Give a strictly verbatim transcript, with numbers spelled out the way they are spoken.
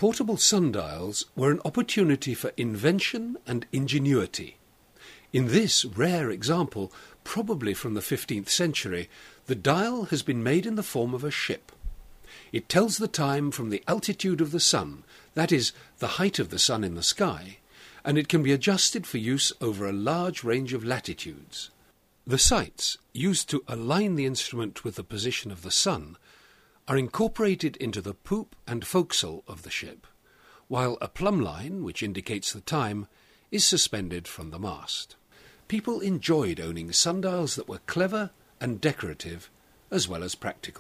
Portable sundials were an opportunity for invention and ingenuity. In this rare example, probably from the fifteenth century, the dial has been made in the form of a ship. It tells the time from the altitude of the sun, that is, the height of the sun in the sky, and it can be adjusted for use over a large range of latitudes. The sights, used to align the instrument with the position of the sun, are incorporated into the poop and forecastle of the ship, while a plumb line, which indicates the time, is suspended from the mast. People enjoyed owning sundials that were clever and decorative, as well as practical.